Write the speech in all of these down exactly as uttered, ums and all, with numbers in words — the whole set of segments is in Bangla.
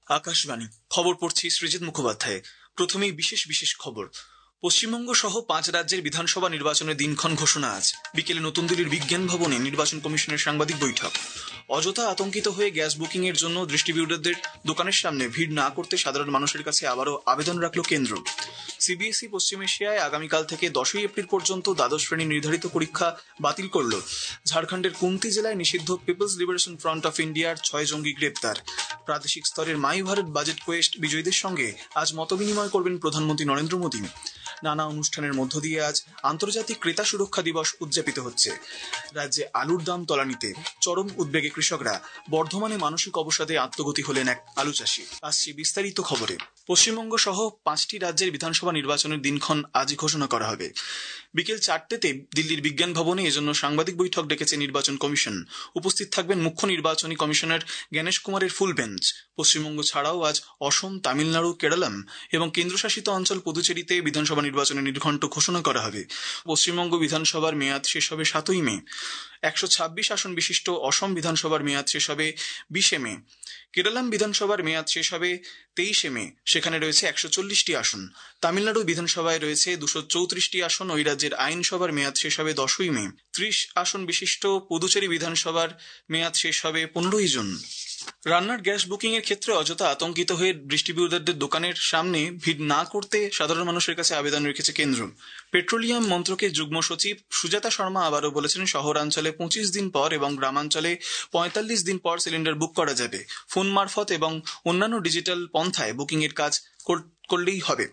আকাশবাণী খবর পড়ছি সৃজিত মুখোপাধ্যায়। প্রথমেই বিশেষ বিশেষ খবর। পশ্চিমবঙ্গ সহ পাঁচ রাজ্যের বিধানসভা নির্বাচনের দিনক্ষণ ঘোষণা আজ বিকেলে নতুন দিল্লির বিজ্ঞান ভবনে নির্বাচন কমিশনের সাংবাদিক বৈঠক। অযথা আতঙ্কিত হয়ে গ্যাস বুকিং এর জন্য ডিস্ট্রিবিউটরদের দোকানের সামনে ভিড় না করতে সাধারণ মানুষের কাছে আবারও আবেদন রাখল কেন্দ্র। সিবিএসই পশ্চিম এশিয়ায় আগামীকাল থেকে দশই এপ্রিল পর্যন্ত দ্বাদশ শ্রেণীর নির্ধারিত পরীক্ষা বাতিল করল। ঝাড়খণ্ডের কুমতি জেলায় নিষিদ্ধ পিপলস লিবারেশন ফ্রন্ট অফ ইন্ডিয়ার ছয় জঙ্গি গ্রেপ্তার। প্রাদেশিক স্তরের মাই ভারত বাজেট কোয়েস্ট বিজয়ীদের সঙ্গে আজ মতবিনিময় করবেন প্রধানমন্ত্রী নরেন্দ্র মোদী। নানা অনুষ্ঠানের মধ্য দিয়ে আজ আন্তর্জাতিক ক্রেতা সুরক্ষা দিবস উদযাপিত হচ্ছে। রাজ্যে আলুর দাম তলানিতে চরম উদ্বেগে কৃষকরা। বর্ধমানে মানসিক অবসাদে আত্মগতি হলেন এক আলু চাষী। আসছি বিস্তারিত খবরে। পশ্চিমবঙ্গ সহ পাঁচটি রাজ্যের বিধানসভা নির্বাচনের দিনক্ষণ আজই ঘোষণা করা হবে। বিকেল চারটেতে দিল্লির বিজ্ঞান ভবনে এজন্য সাংবাদিক বৈঠক ডেকেছে নির্বাচন কমিশন। উপস্থিত থাকবেন মুখ্য নির্বাচনী কমিশনার জ্ঞানেশ কুমারের ফুল বেঞ্চ। পশ্চিমবঙ্গ ছাড়াও আজ অসম, তামিলনাড়ু, কেরালাম এবং কেন্দ্রশাসিত অঞ্চল পুদুচেরিতে বিধানসভা নির্বাচনের নির্ঘণ্ট ঘোষণা করা হবে। পশ্চিমবঙ্গ বিধানসভার মেয়াদ শেষ হবে সাতই মে। একশো ছাব্বিশ আসন বিশিষ্ট অসম বিধানসভার মেয়াদ শেষ হবে বিশে মে। কেরালাম বিধানসভার মেয়াদ শেষ হবে তেইশে মে। সেখানে রয়েছে একশো চল্লিশটি আসন। তামিলনাড়ু বিধানসভায় রয়েছে দুশো চৌত্রিশটি আসন। ওই রাজ্যের আইনসভার মেয়াদ শেষ হবে দশই মে। ত্রিশ আসন বিশিষ্ট পুদুচেরি বিধানসভার মেয়াদ শেষ হবে পনেরোই জুন। রান্নার গ্যাস বুকিং এর ক্ষেত্রে অযথা আতঙ্কিত হয়ে ডিস্ট্রিবিউটরদের দোকানের সামনে ভিড় না করতে সাধারণ মানুষের কাছে আবেদন রেখেছে কেন্দ্র। পেট্রোলিয়াম মন্ত্রকের যুগ্ম সচিব সুজাতা শর্মা আবারও বলেছেন, শহরাঞ্চলে পঁচিশ দিন পর এবং গ্রামাঞ্চলে পঁয়তাল্লিশ দিন পর সিলিন্ডার বুক করা যাবে। ফোন মারফত এবং অন্যান্য ডিজিটাল পন্থায় বুকিং এর কাজ করলেই হবে।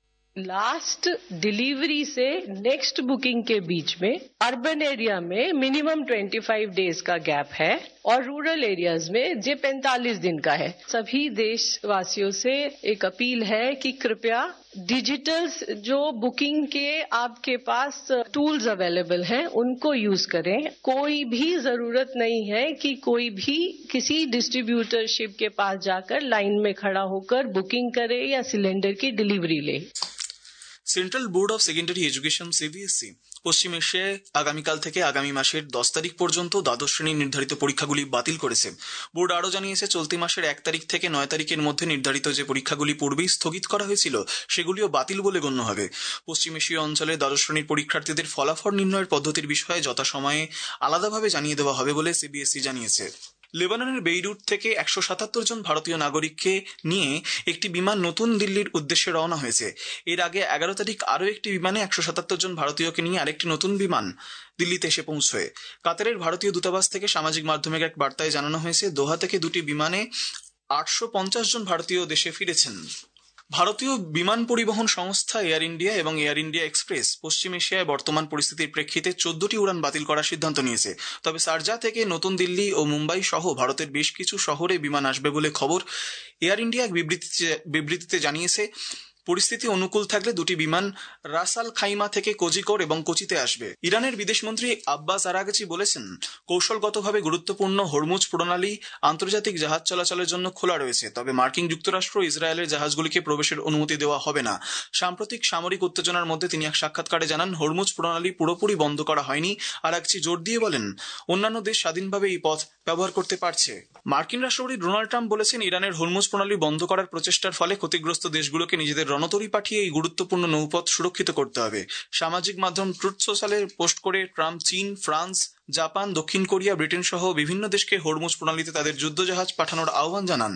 लास्ट डिलीवरी से नेक्स्ट बुकिंग के बीच में अर्बन एरिया में मिनिमम पच्चीस डेज का गैप है और रूरल एरियाज में जे पैंतालीस दिन का है। सभी देशवासियों से एक अपील है कि कृपया डिजिटल जो बुकिंग के आपके पास टूल्स अवेलेबल हैं उनको यूज करें। कोई भी जरूरत नहीं है कि कोई भी किसी डिस्ट्रीब्यूटरशिप के पास जाकर लाइन में खड़ा होकर बुकिंग करे या सिलेंडर की डिलीवरी ले। Central Board of Secondary Education CBSE পশ্চিম এশিয়ায় আগামীকাল থেকে আগামী মাসের দশ তারিখ পর্যন্ত দ্বাদশ শ্রেণীর নির্ধারিত পরীক্ষাগুলি বাতিল করেছে। বোর্ড আরও জানিয়েছে, চলতি মাসের এক তারিখ থেকে নয় তারিখের মধ্যে নির্ধারিত যে পরীক্ষাগুলি পূর্বেই স্থগিত করা হয়েছিল সেগুলিও বাতিল বলে গণ্য হবে। পশ্চিম এশীয় অঞ্চলে দ্বাদশ শ্রেণীর পরীক্ষার্থীদের ফলাফল নির্ণয়ের পদ্ধতির বিষয়ে যথাসময়ে আলাদাভাবে জানিয়ে দেওয়া হবে বলে সিবিএসই জানিয়েছে। লেবাননের বেইরুট থেকে একশো সাতাত্তর জন ভারতীয় নাগরিককে নিয়ে একটি বিমান নতুন দিল্লির উদ্দেশ্যে রওনা হয়েছে। এর আগে এগারো তারিখ আরও একটি বিমানে একশো সাতাত্তর জন ভারতীয়কে নিয়ে আরেকটি নতুন বিমান দিল্লিতে এসে পৌঁছয়। কাতারের ভারতীয় দূতাবাস থেকে সামাজিক মাধ্যমের এক বার্তায় জানানো হয়েছে, দোহা থেকে দুটি বিমানে আটশো পঞ্চাশ জন ভারতীয় দেশে ফিরেছেন। ভারতীয় বিমান পরিবহন সংস্থা এয়ার ইন্ডিয়া এবং এয়ার ইন্ডিয়া এক্সপ্রেস পশ্চিম এশিয়ায় বর্তমান পরিস্থিতির প্রেক্ষিতে চোদ্দটি উড়ান বাতিল করার সিদ্ধান্ত নিয়েছে। তবে শারজাহ থেকে নতুন দিল্লি ও মুম্বাই সহ ভারতের বেশ কিছু শহরে বিমান আসবে বলে খবর। এয়ার ইন্ডিয়া এক বিবৃতিতে বিবৃতিতে জানিয়েছে, পরিস্থিতি অনুকূল থাকলে দুটি বিমান রাস আল খাইমা থেকে কোজিকোড় এবং কোচিতে আসবে। ইরানের বিদেশমন্ত্রী আব্বাস আরাগচি বলেছেন, কৌশলগতভাবে গুরুত্বপূর্ণ হরমুজ প্রণালী আন্তর্জাতিক জাহাজ চলাচলের জন্য খোলা রয়েছে, তবে মার্কিন যুক্তরাষ্ট্র ইসরায়েলের জাহাজগুলিকে প্রবেশের অনুমতি দেওয়া হবে না। সাম্প্রতিক সামরিক উত্তেজনার মধ্যে তিনি এক সাক্ষাৎকারে জানান, হরমুজ প্রণালী পুরোপুরি বন্ধ করা হয়নি। আরাগচি জোর দিয়ে বলেন, অন্যান্য দেশ স্বাধীনভাবে এই পথ ব্যবহার করতে পারছে। মার্কিন রাষ্ট্রপতি ডোনাল্ড ট্রাম্প বলেছেন, ইরানের হরমুজ প্রণালী বন্ধ করার প্রচেষ্টার ফলে ক্ষতিগ্রস্ত দেশগুলোকে নিজেদের রণতরী পাঠিয়ে এই গুরুত্বপূর্ণ নৌপথ সুরক্ষিত করতে হবে। সামাজিক মাধ্যম ট্রুথ সোশ্যালে পোস্ট করে ট্রাম্প চীন, ফ্রান্স, জাপান, দক্ষিণ কোরিয়া, ব্রিটেন সহ বিভিন্ন দেশকে হরমুজ প্রণালীতে তাদের যুদ্ধজাহাজ পাঠানোর আহ্বান জানান।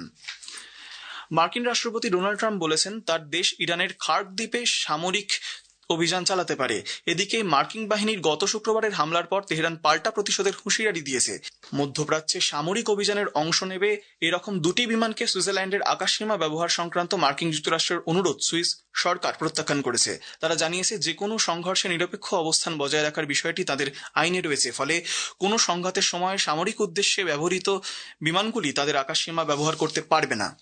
মার্কিন রাষ্ট্রপতি ডোনাল্ড ট্রাম্প বলেছেন, তার দেশ ইরানের খার্ক দ্বীপে সামরিক অভিযান চালাতে পারে। এদিকে মার্কিন বাহিনীর গত শুক্রবারের হামলার পর তেহরান পাল্টা প্রতিশোধের হুঁশিয়ারি দিয়েছে। মধ্যপ্রাচ্যে সামরিক অভিযানের অংশ নেবে এরকম দুটি বিমানকে সুইজারল্যান্ডের আকাশসীমা ব্যবহার সংক্রান্ত মার্কিন যুক্তরাষ্ট্রের অনুরোধ সুইস সরকার প্রত্যাখ্যান করেছে। তারা জানিয়েছে, যে কোনো সংঘর্ষে নিরপেক্ষ অবস্থান বজায় রাখার বিষয়টি তাদের আইনে রয়েছে, ফলে কোনো সংঘাতের সময় সামরিক উদ্দেশ্যে ব্যবহৃত বিমানগুলি তাদের আকাশসীমা ব্যবহার করতে পারবে না।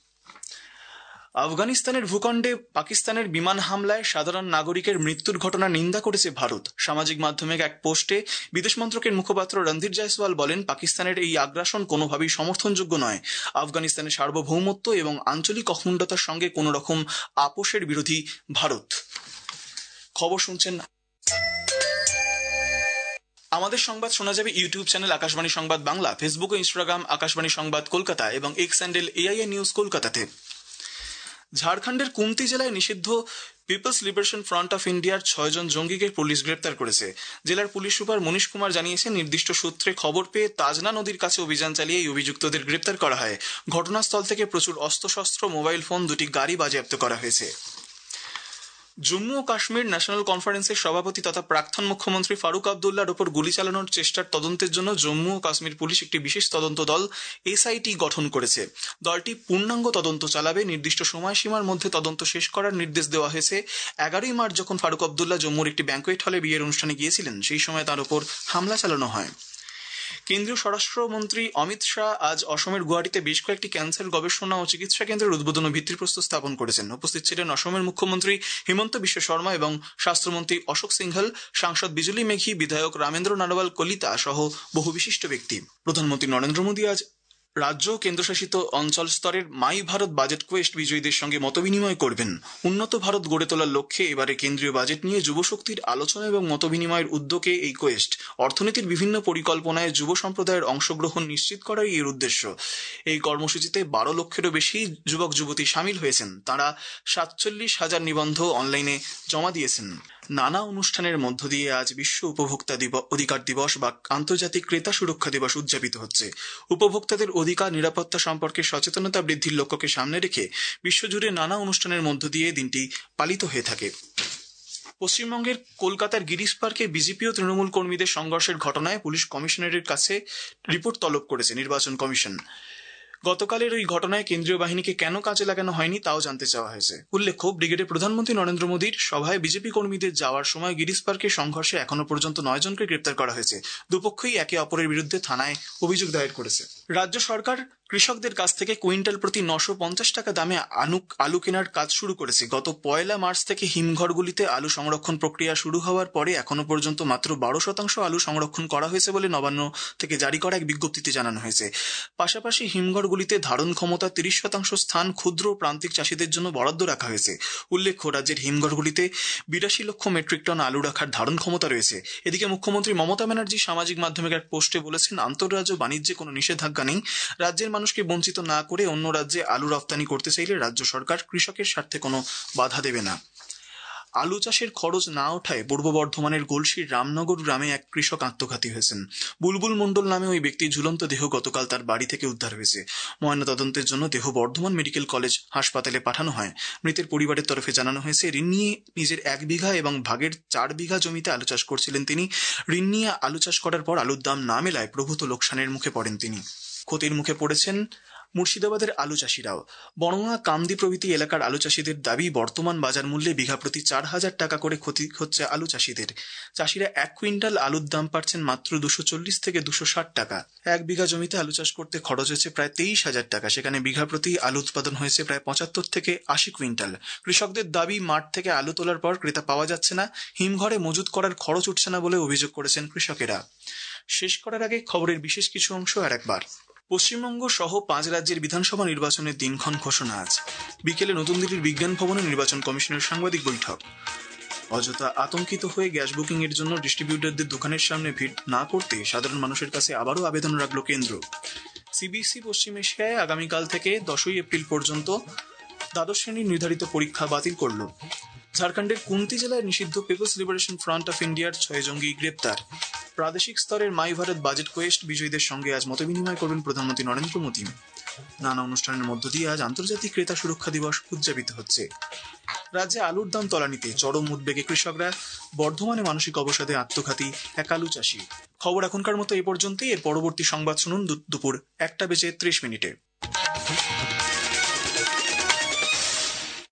আফগানিস্তানের ভূখণ্ডে পাকিস্তানের বিমান হামলায় সাধারণ নাগরিকের মৃত্যুর ঘটনা নিন্দা করেছে ভারত। সামাজিক মাধ্যমে এক পোস্টে বিদেশ মন্ত্রকের মুখপাত্র রণধীর জয়সওয়াল বলেন, পাকিস্তানের এই আগ্রাসন কোনোভাবেই সমর্থনযোগ্য নয়। আফগানিস্তানের সার্বভৌমত্ব এবং আঞ্চলিক অখণ্ডতার সঙ্গে কোনো রকম আপোষের বিরোধী ভারত। খবর শুনছেন। আমাদের সংবাদ শোনা যাবে YouTube channel Akashvani Sangbad Bangla, Facebook ও ইনস্টাগ্রাম আকাশবাণী সংবাদ কলকাতা এবং এক্স হ্যান্ডেল এআইএ নিউজ কলকাতাতে। ঝাড়খণ্ডের কুন্তি জেলায় নিষিদ্ধ পিপলস লিবারেশন ফ্রন্ট অফ ইন্ডিয়ার ছয়জন জঙ্গিকে পুলিশ গ্রেপ্তার করেছে। জেলার পুলিশ সুপার মনীশ কুমার জানিয়েছেন, নির্দিষ্ট সূত্রে খবর পেয়ে তাজনা নদীর কাছে অভিযান চালিয়ে এই অভিযুক্তদের গ্রেপ্তার করা হয়। ঘটনাস্থল থেকে প্রচুর অস্ত্রশস্ত্র, মোবাইল ফোন, দুটি গাড়ি বাজেয়াপ্ত করা হয়েছে। জম্মু ও কাশ্মীর ন্যাশনাল কনফারেন্সের সভাপতি তথা প্রাক্তন মুখ্যমন্ত্রী ফারুক আবদুল্লাহর ওপর গুলি চালানোর চেষ্টার তদন্তের জন্য জম্মু ও কাশ্মীর পুলিশ একটি বিশেষ তদন্ত দল এসআইটি গঠন করেছে। দলটি পূর্ণাঙ্গ তদন্ত চালাবে। নির্দিষ্ট সময়সীমার মধ্যে তদন্ত শেষ করার নির্দেশ দেওয়া হয়েছে। এগারোই মার্চ যখন ফারুক আবদুল্লাহ জম্মুর একটি ব্যাঙ্কোয়েট হলে বিয়ের অনুষ্ঠানে গিয়েছিলেন, সেই সময় তার ওপর হামলা চালানো হয়। কেন্দ্রীয় স্বরাষ্ট্রমন্ত্রী অমিত শাহ আজ অসমের গুয়াহাটিতে বেশ কয়েকটি ক্যান্সার গবেষণা ও চিকিৎসা কেন্দ্রের উদ্বোধন ও ভিত্তিপ্রস্তর স্থাপন করেছেন। উপস্থিত ছিলেন অসমের মুখ্যমন্ত্রী হিমন্ত বিশ্ব শর্মা এবং স্বাস্থ্যমন্ত্রী অশোক সিংঘল, সাংসদ বিজুলি মেঘি, বিধায়ক রামেন্দ্র নারওয়াল কলিতা সহ বহু বিশিষ্ট ব্যক্তি। প্রধানমন্ত্রী নরেন্দ্র মোদী আজ রাজ্য ও কেন্দ্রশাসিত অঞ্চল স্তরের মাই ভারত বাজেট কোয়েস্ট বিজয়ীদের সঙ্গে মতবিনিময় করবেন। উন্নত ভারত গড়ে তোলার লক্ষ্যে এবারে কেন্দ্রীয় বাজেট নিয়ে যুবশক্তির আলোচনা এবং মতবিনিময়ের উদ্যোগে এই কোয়েস্ট। অর্থনীতির বিভিন্ন পরিকল্পনায় যুব সম্প্রদায়ের অংশগ্রহণ নিশ্চিত করাই এর উদ্দেশ্য। এই কর্মসূচিতে বারো লক্ষেরও বেশি যুবক যুবতী সামিল হয়েছেন। তাঁরা সাতচল্লিশ হাজার নিবন্ধ অনলাইনে জমা দিয়েছেন। নানা অনুষ্ঠানের মধ্য দিয়ে আজ বিশ্ব উপভোক্তা অধিকার দিবস বা আন্তর্জাতিক ক্রেতা সুরক্ষা দিবস উদযাপিত হচ্ছে। উপভোক্তাদের অধিকার নিরাপত্তা সম্পর্কে সচেতনতা বৃদ্ধির লক্ষ্যকে সামনে রেখে বিশ্বজুড়ে নানা অনুষ্ঠানের মধ্য দিয়ে দিনটি পালিত হয়ে থাকে। পশ্চিমবঙ্গের কলকাতার গিরিশ পার্কে বিজেপি ও তৃণমূল কর্মীদের সংঘর্ষের ঘটনায় পুলিশ কমিশনারের কাছে রিপোর্ট তলব করেছে নির্বাচন কমিশন। গতকালের ওই ঘটনায় কেন্দ্রীয় বাহিনীকে কেন কাজে লাগানো হয়নি তাও জানতে চাওয়া হয়েছে। উল্লেখ্য, ব্রিগেডে প্রধানমন্ত্রী নরেন্দ্র মোদীর সভায় বিজেপি কর্মীদের যাওয়ার সময় গিরিশ পার্কে সংঘর্ষে এখনো পর্যন্ত নয় জনকে গ্রেপ্তার করা হয়েছে। দুপক্ষই একে অপরের বিরুদ্ধে থানায় অভিযোগ দায়ের করেছে। রাজ্য সরকার কৃষকদের কাছ থেকে কুইন্টাল প্রতি নশো পঞ্চাশ টাকা দামে আনুক আলু কেনার কাজ শুরু করেছে। গত পয়লা মার্চ থেকে হিমঘরগুলিতে আলু সংরক্ষণ প্রক্রিয়া শুরু হওয়ার পরে এখনো পর্যন্ত মাত্র বারো শতাংশ আলু সংরক্ষণ করা হয়েছে বলে নবান্ন থেকে জারি করা এক বিজ্ঞপ্তিতে জানানো হয়েছে। পাশাপাশি হিমঘরগুলিতে ধারণ ক্ষমতা তিরিশ শতাংশ স্থান ক্ষুদ্র ও প্রান্তিক চাষিদের জন্য বরাদ্দ রাখা হয়েছে। উল্লেখ্য, রাজ্যের হিমঘরগুলিতে বিরাশি লক্ষ মেট্রিক টন আলু রাখার ধারণ ক্ষমতা রয়েছে। এদিকে মুখ্যমন্ত্রী মমতা ব্যানার্জি সামাজিক মাধ্যমে এক পোস্টে বলেছেন, আন্তঃরাজ্য বাণিজ্যে কোনো নিষেধাজ্ঞা নেই। রাজ্যের মানুষকে বঞ্চিত না করে অন্য রাজ্যে আলু রপ্তানি করতে চাইলে রাজ্য সরকার কৃষকের স্বার্থে কোনো বাধা দেবে না। আলু চাষের খরচ না ওঠায় পূর্ব বর্ধমানের গলসির রামনগর গ্রামে এক কৃষক আত্মঘাতী হয়েছেন। বুলবুল মণ্ডল নামে ওই ব্যক্তির ঝুলন্ত দেহ গতকাল তার বাড়ি থেকে উদ্ধার হয়েছে। ময়নাতদন্তের জন্য দেহ বর্ধমান মেডিকেল কলেজ হাসপাতালে পাঠানো হয়। মৃতের পরিবারের তরফে জানানো হয়েছে, ঋণ নিয়ে নিজের এক বিঘা এবং ভাগের চার বিঘা জমিতে আলু চাষ করছিলেন তিনি। ঋণ নিয়ে আলু চাষ করার পর আলুর দাম না মেলায় প্রভূত লোকসানের মুখে পড়েন তিনি। ক্ষতির মুখে পড়েছেন মুর্শিদাবাদের আলু চাষিরাও। বড়ঙা, কামদি প্রভৃতি এলাকার আলু চাষিদের দাবি, বর্তমান বাজার মূল্যে বিঘা প্রতি চার হাজার টাকা করে ক্ষতি হচ্ছে আলু চাষিদের। চাষিরা এক কুইন্টাল আলুর দাম পাচ্ছেন মাত্র দুশো চল্লিশ থেকে দুশো ষাট টাকা। এক বিঘা জমিতে আলু চাষ করতে খরচ হয়েছে প্রায় তেইশ হাজার টাকা। সেখানে বিঘা প্রতি আলু উৎপাদন হয়েছে প্রায় পঁচাত্তর থেকে আশি কুইন্টাল। কৃষকদের দাবি, মাঠ থেকে আলু তোলার পর ক্রেতা পাওয়া যাচ্ছে না, হিমঘরে মজুত করার খরচ উঠছে না বলে অভিযোগ করেছেন কৃষকেরা। শেষ করার আগে খবরের বিশেষ কিছু অংশ আর একবার। পশ্চিমবঙ্গ সহ পাঁচ রাজ্যের বিধানসভা নির্বাচনের দিনক্ষণ ঘোষণা আজ। বিকেলে নতুন দিল্লির বিজ্ঞান ভবনে নির্বাচন কমিশনের সাংবাদিক বৈঠক। অযথা আতঙ্কিত হয়ে গ্যাস বুকিং এর জন্য ডিস্ট্রিবিউটরদের দোকানের সামনে ভিড় না করতে সাধারণ মানুষের কাছে আবারও আবেদন রাখল কেন্দ্র। সিবিএসই পশ্চিম এশিয়ায় আগামীকাল থেকে দশই এপ্রিল পর্যন্ত দ্বাদশ শ্রেণীর নির্ধারিত পরীক্ষা বাতিল করল। ঝাড়খণ্ডের কুন্তি জেলায় নিষিদ্ধ পিপলস লিবারেশন ফ্রন্ট অফ ইন্ডিয়ার ছয় জঙ্গি গ্রেপ্তার। প্রাদেশিক স্তরের মাই ভারত বাজেট কোয়েস্ট বিজয়ীদের সঙ্গে আজ মতবিনিময় করবেন প্রধানমন্ত্রী নরেন্দ্র মোদী। নানা অনুষ্ঠানের মধ্য দিয়ে আজ আন্তর্জাতিক ক্রেতা সুরক্ষা দিবস উদযাপিত হচ্ছে। রাজ্যে আলুর দাম তলানিতে চরম উদ্বেগে কৃষকরা। বর্ধমানে মানসিক অবসাদে আত্মঘাতী এক আলু চাষি। খবর এখনকার মতো এ পর্যন্তই। এর পরবর্তী সংবাদ শুনুন দুপুর একটা বেজে ত্রিশ মিনিটে।